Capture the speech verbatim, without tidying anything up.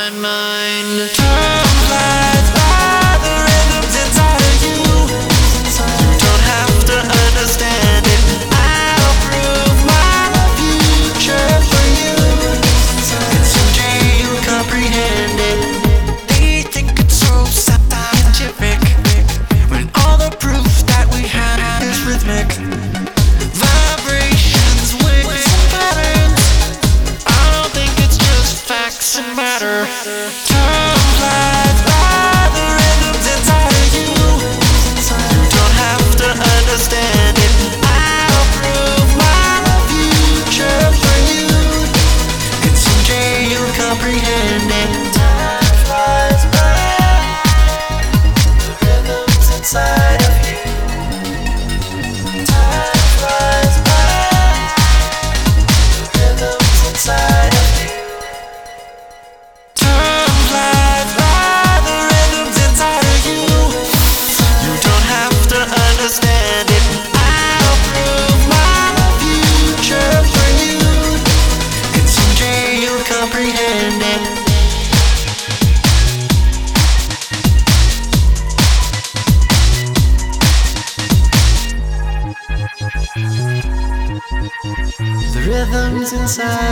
my mind. Time flies by, the rhythm's inside of you. Don't have to understand it, I'll prove my future for you. And someday you'll comprehend it. They think it's so scientific, when all the proof that we have is rhythmic. Vibrations, waves and patterns, I don't think it's just facts and matter. Time flies by, the rhythm's inside of you. Don't have to understand it, I'll prove my future for you. And someday you'll comprehend it. Time flies by, the rhythm's inside of you. Time flies by, the rhythm's inside of you. Time flies by, the rhythm's inside of you. You don't have to understand it, I'll prove my future for you. And someday you'll comprehend it. The rhythm's inside